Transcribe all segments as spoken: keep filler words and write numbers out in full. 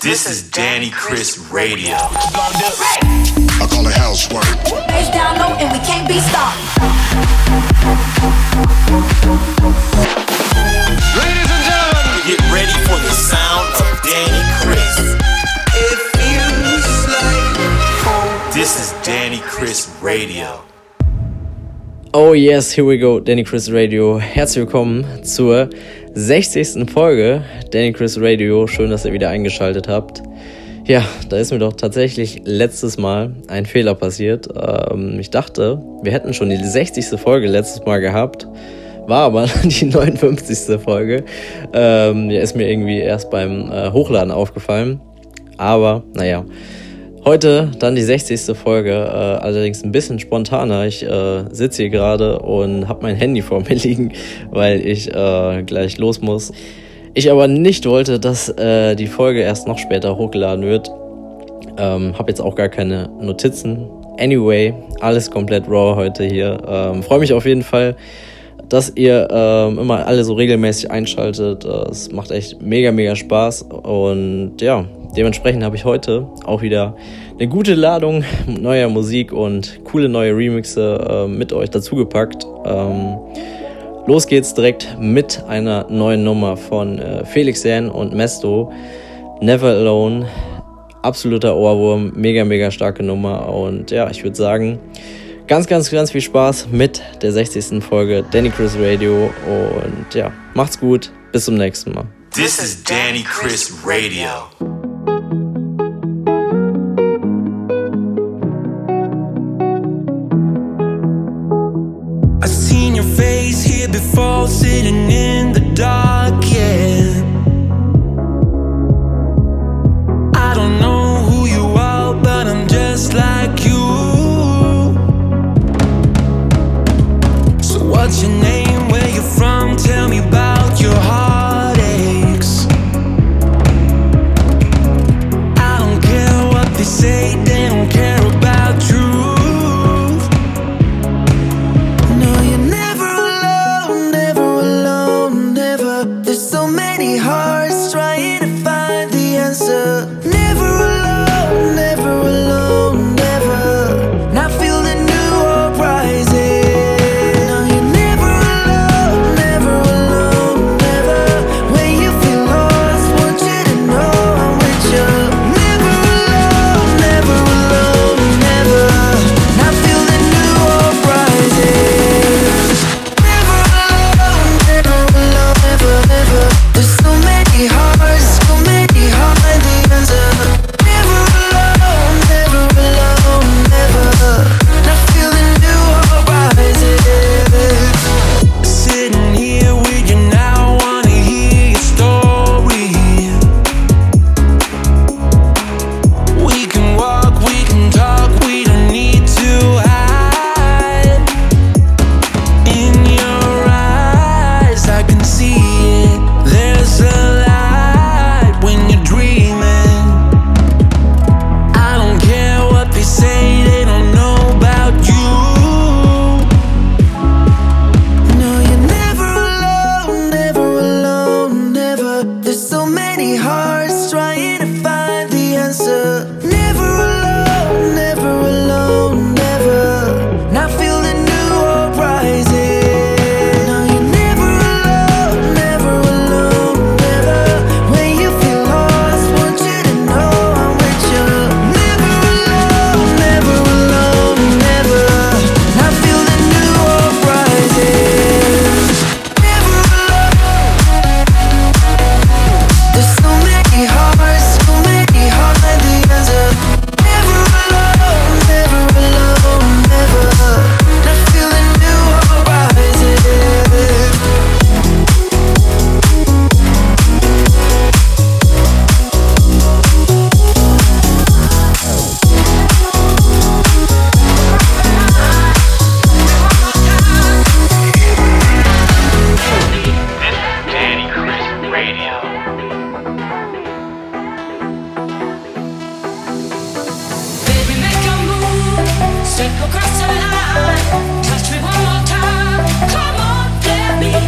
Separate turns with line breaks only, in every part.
This is Danny Chris Radio.
I call it housework.
Bass down low and we can't be stopped.
Ladies and gentlemen, get ready for the sound of Danny Chris. It feels like home. This is Danny Chris Radio.
Oh yes, here we go, Danny Chris Radio. Herzlich willkommen zur sechzigsten Folge Danny Chris Radio. Schön, dass ihr wieder eingeschaltet habt. Ja, da ist mir doch tatsächlich letztes Mal ein Fehler passiert. Ähm, ich dachte, wir hätten schon die sechzigste Folge letztes Mal gehabt. War aber die neunundfünfzigste Folge. Ähm, ja, ist mir irgendwie erst beim äh, Hochladen aufgefallen. Aber, naja. Heute dann die sechzigste Folge, äh, allerdings ein bisschen spontaner. Ich äh, sitze hier gerade und habe mein Handy vor mir liegen, weil ich äh, gleich los muss. Ich aber nicht wollte, dass äh, die Folge erst noch später hochgeladen wird. Ähm, habe jetzt auch gar keine Notizen. Anyway, alles komplett raw heute hier. Ähm, freue mich auf jeden Fall, dass ihr ähm, immer alle so regelmäßig einschaltet. Es macht echt mega, mega Spaß. Und ja, dementsprechend habe ich heute auch wieder eine gute Ladung neuer Musik und coole neue Remixe äh, mit euch dazugepackt. Ähm, los geht's direkt mit einer neuen Nummer von äh, Felix Jähn und Mesto. Never Alone. Absoluter Ohrwurm. Mega, mega starke Nummer. Und ja, ich würde sagen, ganz, ganz, ganz viel Spaß mit der sechzigsten Folge Danny Chris Radio. Und ja, macht's gut. Bis zum nächsten Mal.
This is Danny Chris Radio.
Before sitting in the dark, yeah. I don't know who you are, but I'm just like you. So what's your name, where you from, tell me about your heartaches. I don't care what they say, they don't care about truth.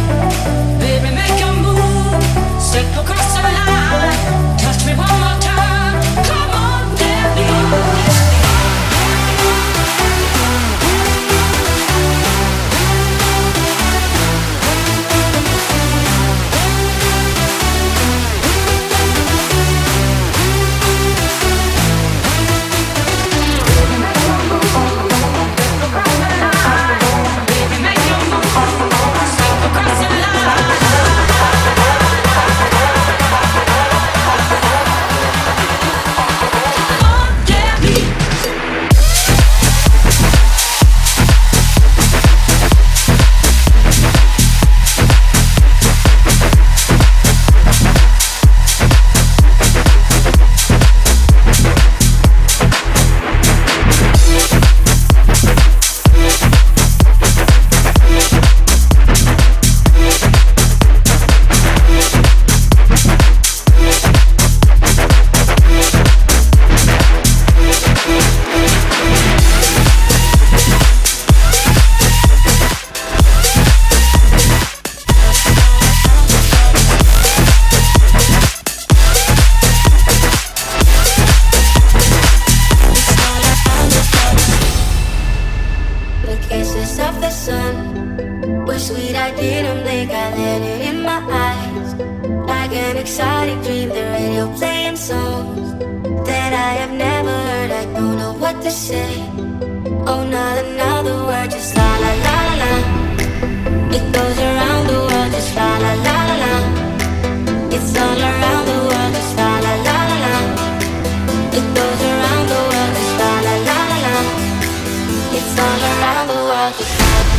Step across the line, touch me one more time. inside and dream the radio playing songs that I have never heard. I don't know what to say. Oh, not another word, just la la la la la. It goes around the world, just la la la la la. It's all around the world, just la la la la la. It goes around the world, just la la la la la. It's all around the world, just la la la la.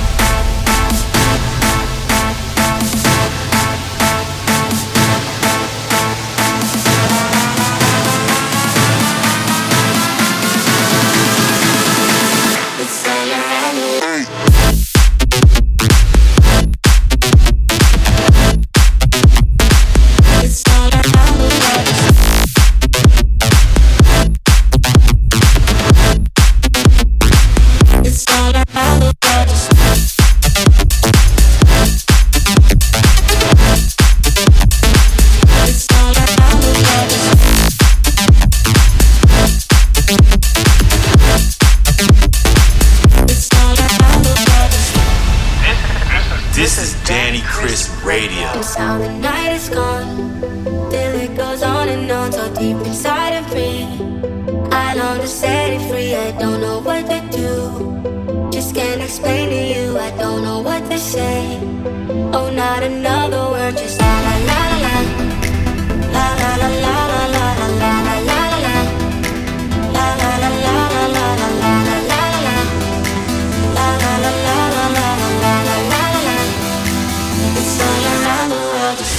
How the night is gone, till it goes on and on, so deep inside of me. I long to set it free, I don't know what to do. Just can't explain to you, I don't know what to say. Oh, not another word, just la la la la la. La la la la la la la la la la la. La la la la la la la la la la la. La la la la la la la la la la. It's all around the world, just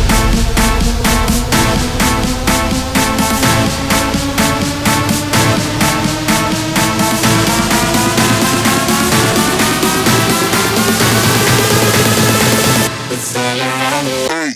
it's all around the world.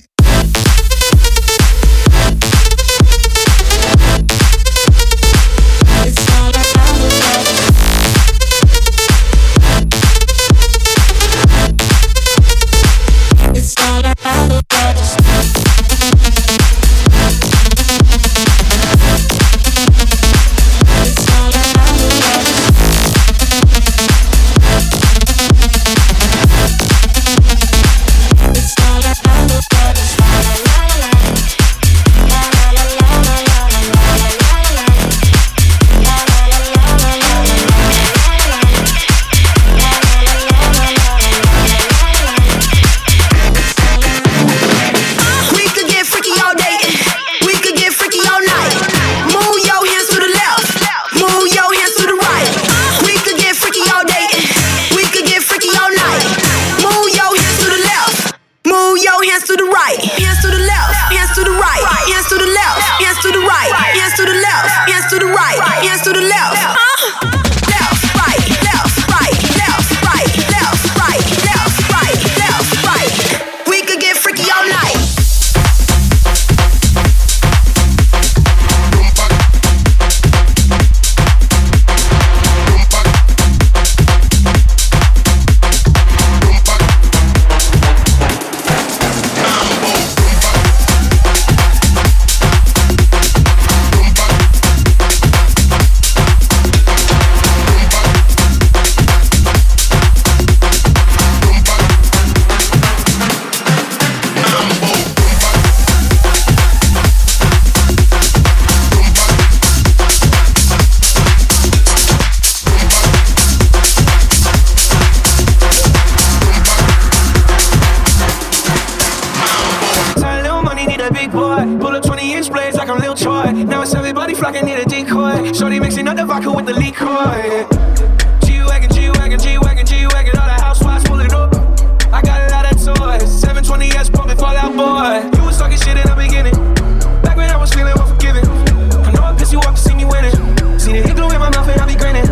Shorty mixing up the vodka with the liquor. G-Wagon, G-Wagon, G-Wagon, G-Wagon, all the housewives pulling up. I got a lot of toys, seven twenty S pumping Fallout Boy. You was talking shit in the beginning, back when I was feeling unforgiving. I know I pissed you off to see me winning. See the hit glue in my mouth and I be grinning.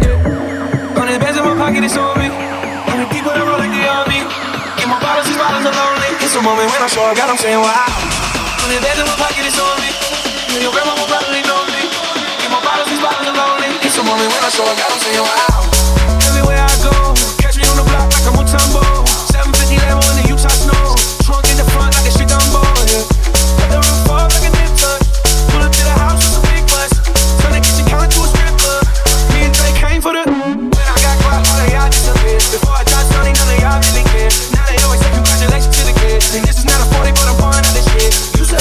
Yeah. Hundred bands in my pocket, it's on me. Hundred people that roll like they on me. Get my bottles, these bottles are lonely. It's a moment when I show up, God, I'm saying wow. Hundred bands in my pocket, it's on me. Your grandma will probably know me. Get my bottles, these bottles are lonely. It's a moment when I show up, God, I'm saying wow. Everywhere I go, catch me on the block like I'm Mutombo. seven fifty Lambo in the Utah snow. Trunk in the front like a street Dumbo, yeah. Let the roof fall like a nip tuck. Pull up to the house with some big butts. Turn the kitchen counter to a strip club. Me and Drake came for the. When I got quiet, all of y'all disappeared. Before I died, Sonny, none of y'all really cared. Now they always say congratulations to the kids. And this is not a forty, but I'm pouring out this shit. You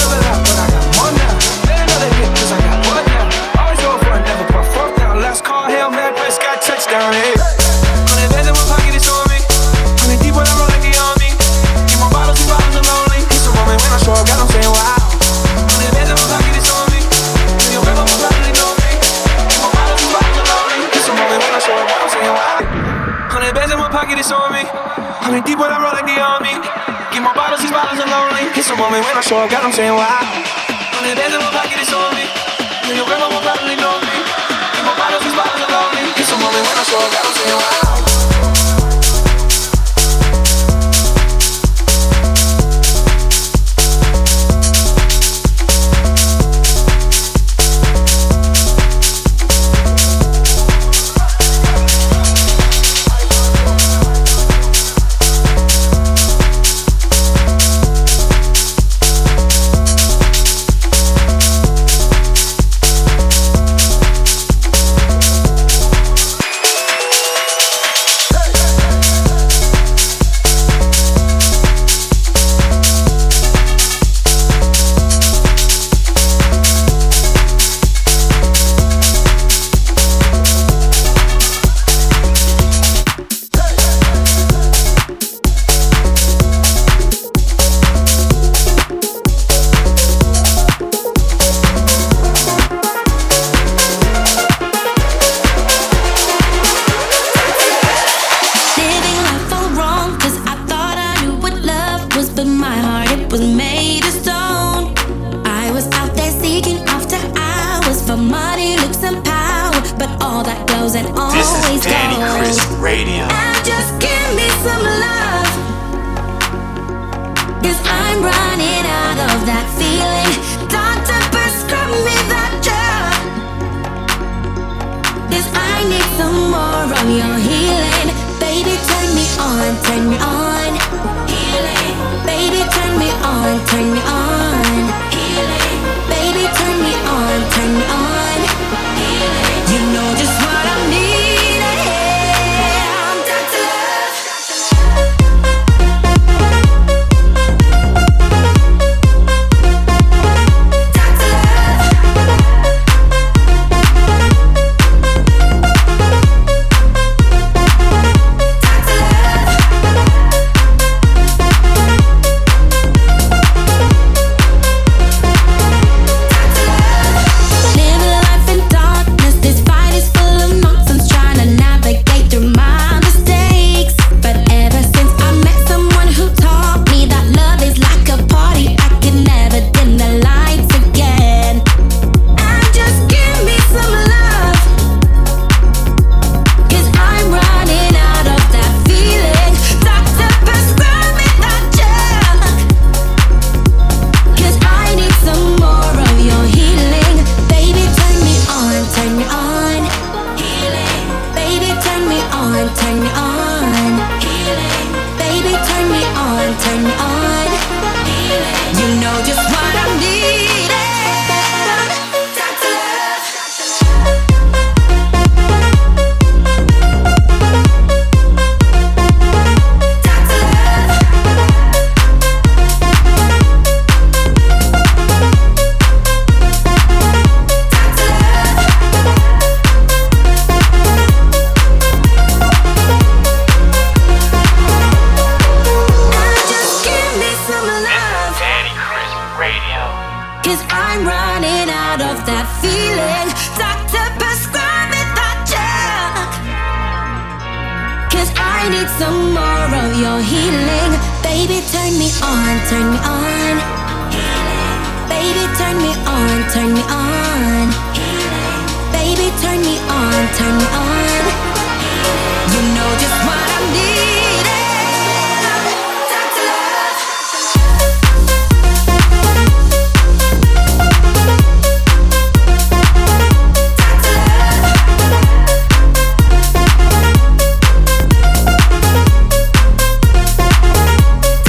It's a moment when I show up, God, I'm saying wow. When the bands in my pocket, it's on me. Then your grandma will probably know me. And my bottles, these bottles are lonely. It's a moment when I show up, God, I'm saying wow.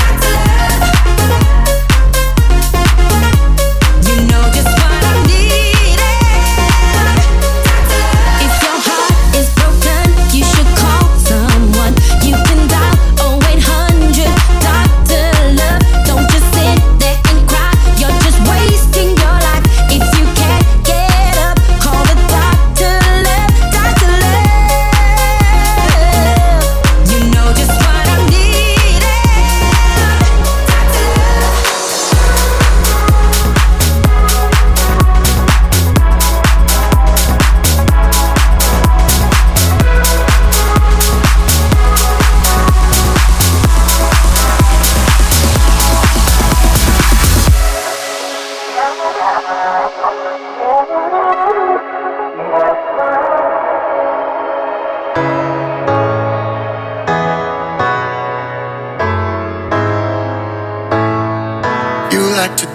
You know just what I need.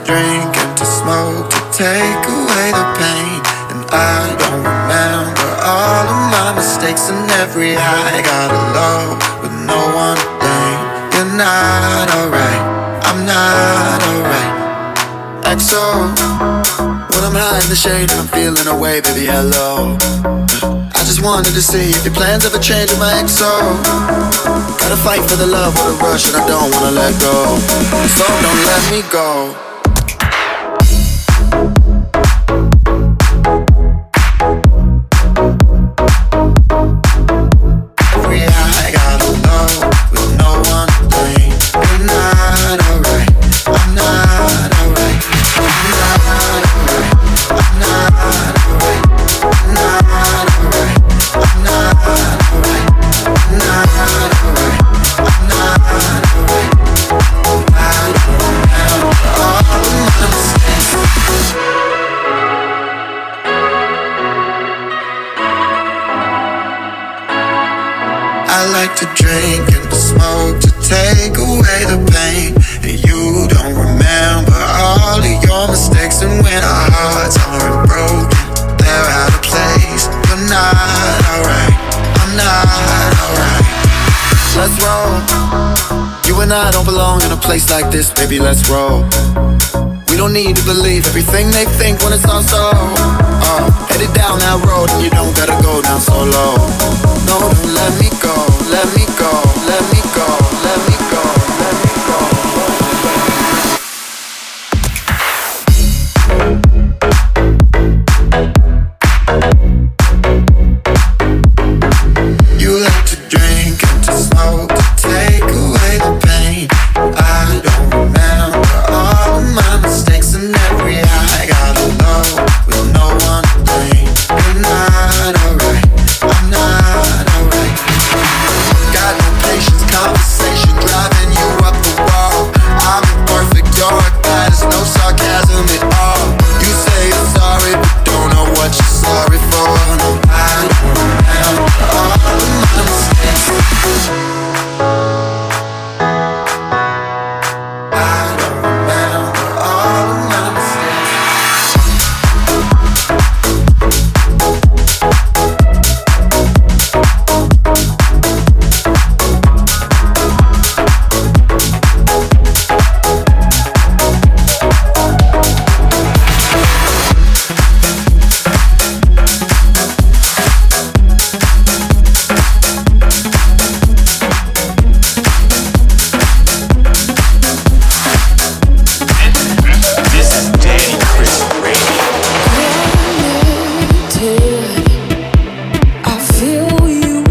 drink and to smoke to take away the pain. And I don't remember all of my mistakes and every high. Got alone with no one to blame. You're not alright, I'm not alright. X O, when I'm high in the shade and I'm feeling away, baby, hello. I just wanted to see if your plans ever change with my X O. Gotta fight for the love with a rush and I don't wanna let go. So don't let me go. I like to drink and to smoke to take away the pain. And you don't remember all of your mistakes. And when our hearts aren't broken, they're out of place. You're not alright, I'm not alright. Let's roll. You and I don't belong in a place like this, baby, let's roll. We don't need to believe everything they think when it's all so. Uh, headed down that road and you don't gotta go down so low. No, don't let me go, let me go, let me go, let me go, let me go. You like to drink and to smoke to take away the pain. I don't remember all of my mistakes and every high. Got alone with no one to blame. You're not alright, I'm not alright. Got no patience, conversation driving you up the wall. I'm imperfect, you're a guy, there's no sarcasm at all. You say you're sorry, but don't know what you're sorry for. No, I don't remember all of my mistakes. I don't remember all of my mistakes.
This is Danny Chris Radio.
I feel you.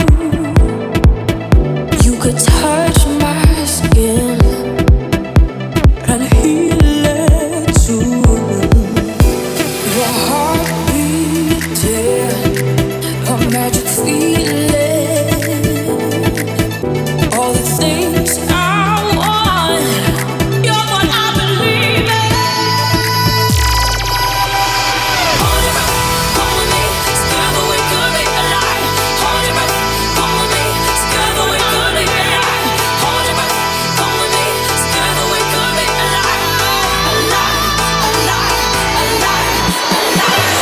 You could touch my skin and heal it too. Your heart beating, a magic feeling. All the things I want, you're what I believe in. Hold your breath, hold me, together we could be alive. Hold your breath, hold me, together we could be alive. Hold your breath, hold me, together we could be alive. Alive, alive, alive, alive, alive.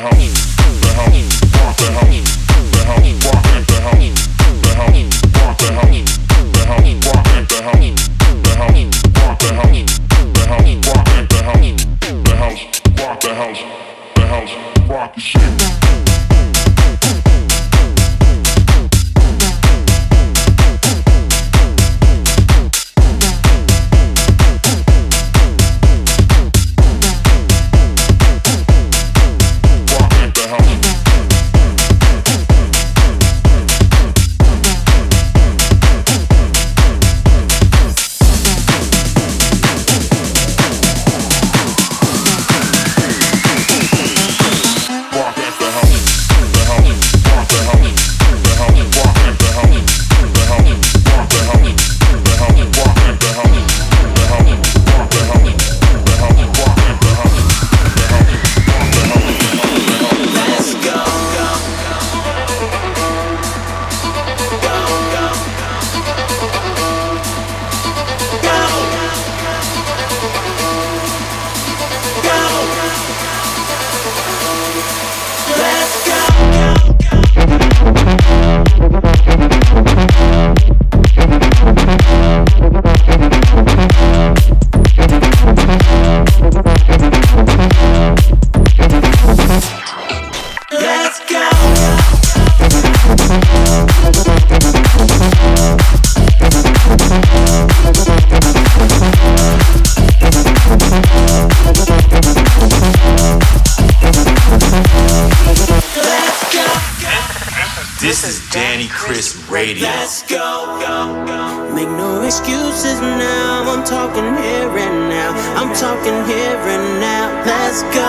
This is Danny Chris Radio.
Let's go, go, go. Make no excuses now. I'm talking here and now. I'm talking here and now. Let's go.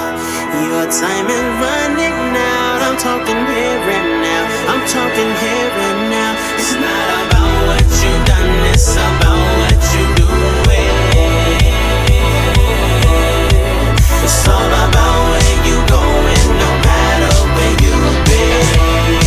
Your time is running out. I'm talking here and now. I'm talking here and now. It's not about what you've done. It's about what you're doing. It's all about where you going, no matter where you've been.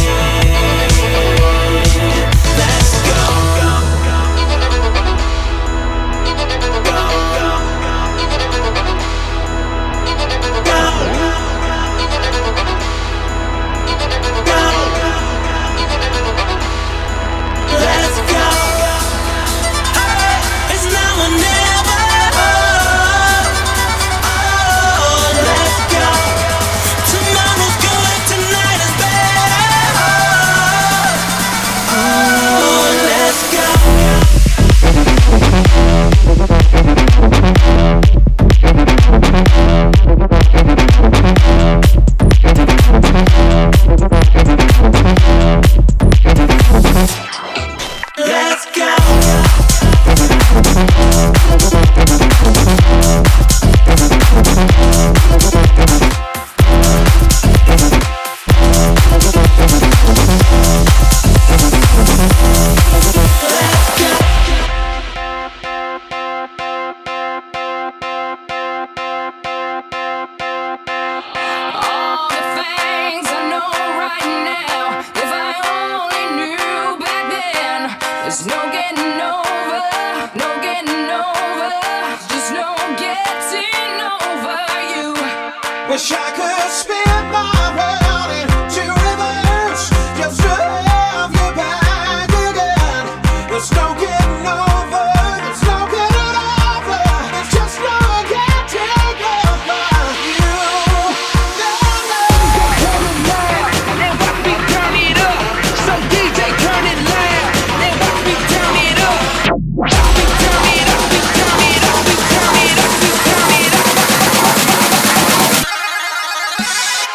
Wish I could spin my world into reverse, just to have you back again. There's no getting over, there's no getting over, there's just no getting over you. No, no. Coming loud, and watch me turn it up. So D J turn it loud, and watch me turn it up. Watch me turn it up, we turn it up, we turn it up, we turn it up.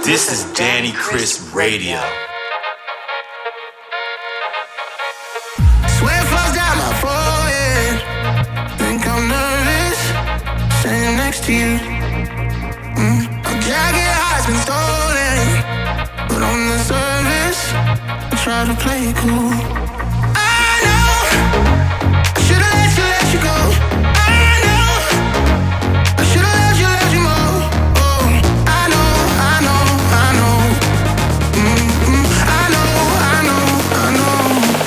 This is Danny Chris Radio.
Sweat falls down my forehead. Think I'm nervous, standing next to you. Mm. My jacket has been stolen, but on the surface, I try to play it cool. I know I should've let you, let you go. I know I should've loved you, loved you more. Oh, I know, I know, I know. Mm-mm. I know, I know, I know.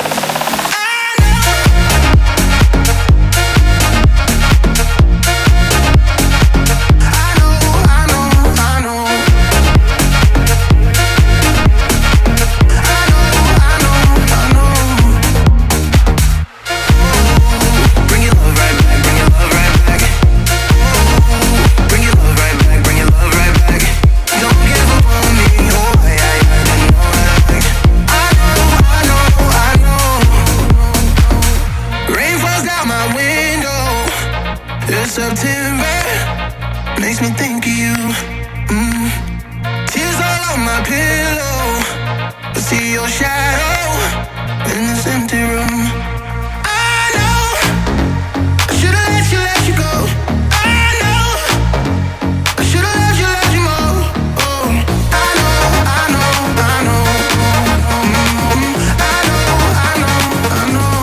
September makes me think of you. Mm. Tears all on my pillow, I see your shadow in this empty room. I know I should've let you, let you go. I know I should've loved you, loved you more. Oh, I know, I know, I know. Mm-hmm. I know, I know, I know.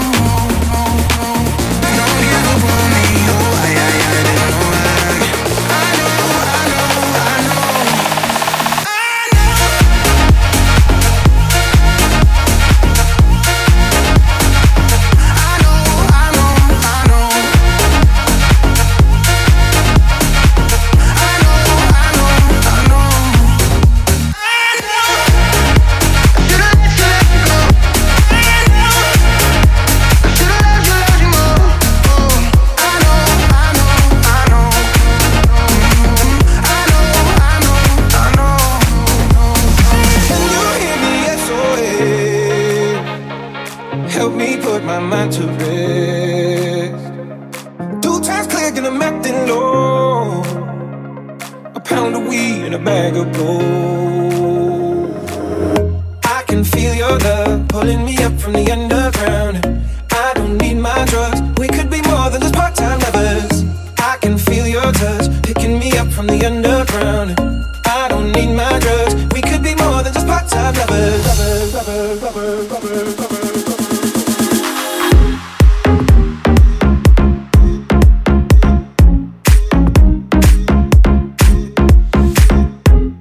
Don't give up on me. Oh, I, I, I didn't know that. I know, I know, I know. I know. I know, I know, I know. I know, I know, I know. I know. I should've let you, let you go. I know. I should've loved you, loved you more. Oh, I know, I know, I know. Mm-hmm. I know, I know, I know.
Can you hear me? S O S. Help me put my mind to rest. Two times click and I'm acting low. A pound of weed and a bag of gold. I can feel your love pulling me up from the underground. I don't need my drugs. We could be more than just part-time lovers. I can feel your touch picking me up from the underground. I don't need my drugs. We could be more than just part-time lovers. Lovers, lovers, lovers, lovers, lovers.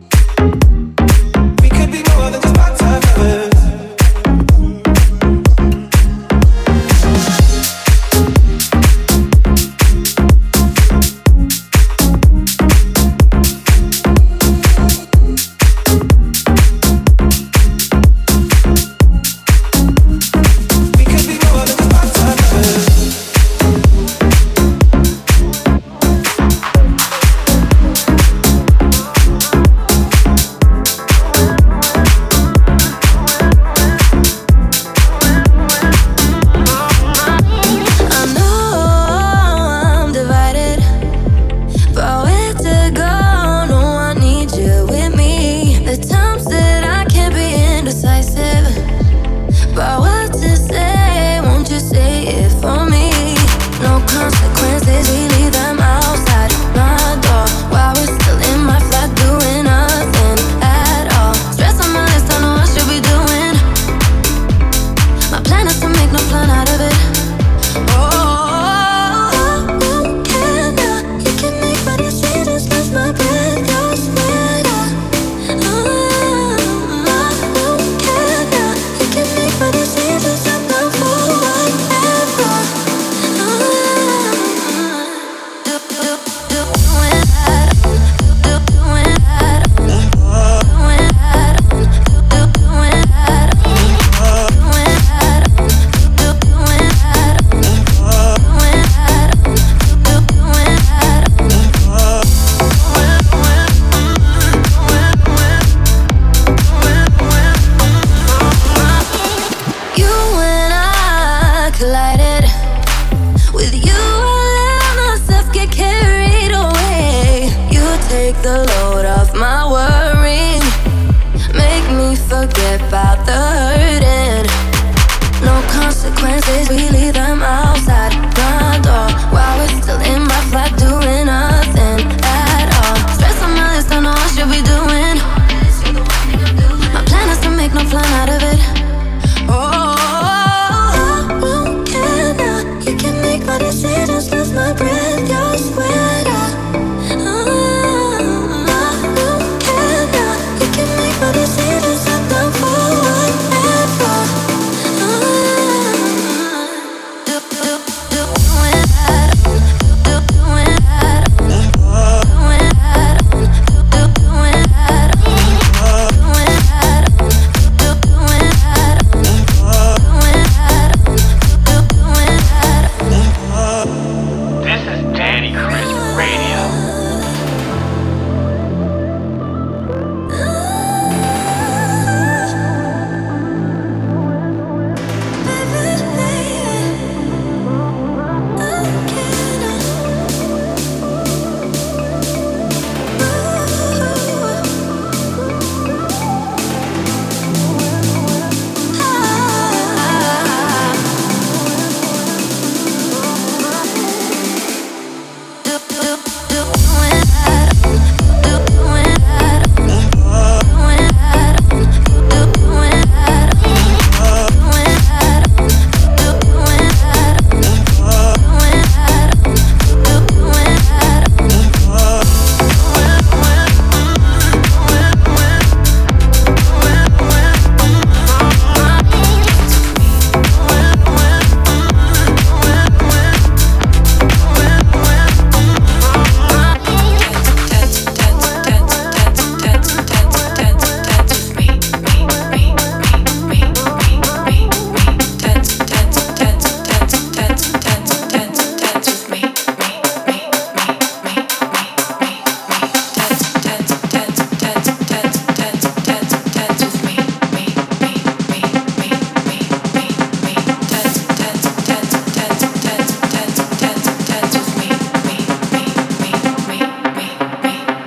We could be more than just part-time lovers.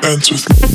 Dance with me.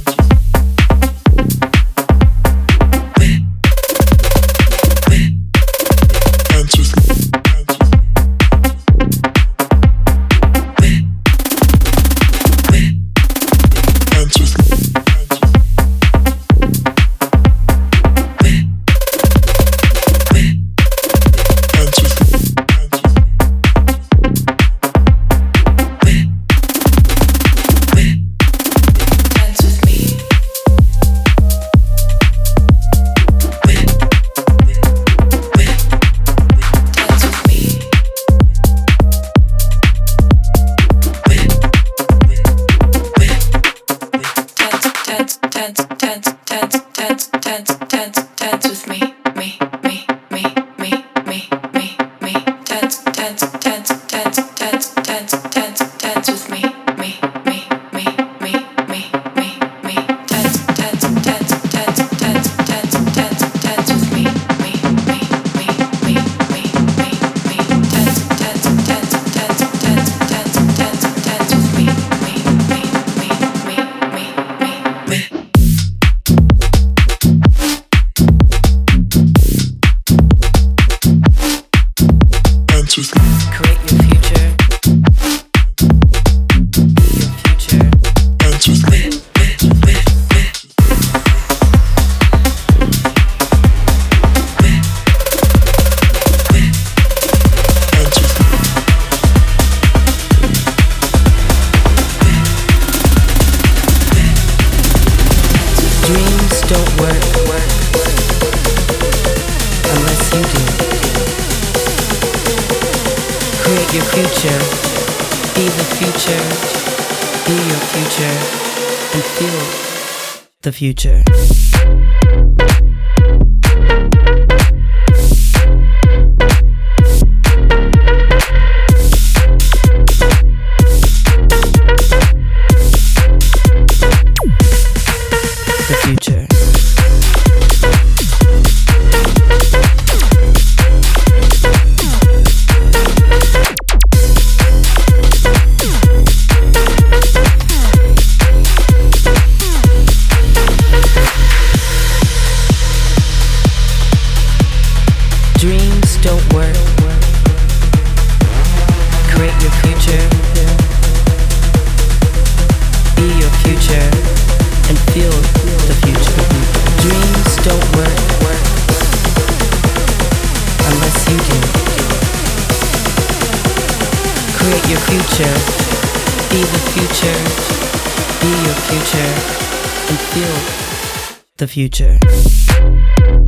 The future. The future. Dreams don't work. Create your future. Be your future and feel the future. Dreams don't work unless you do. Create your future. Be the future. Be your future and feel the future.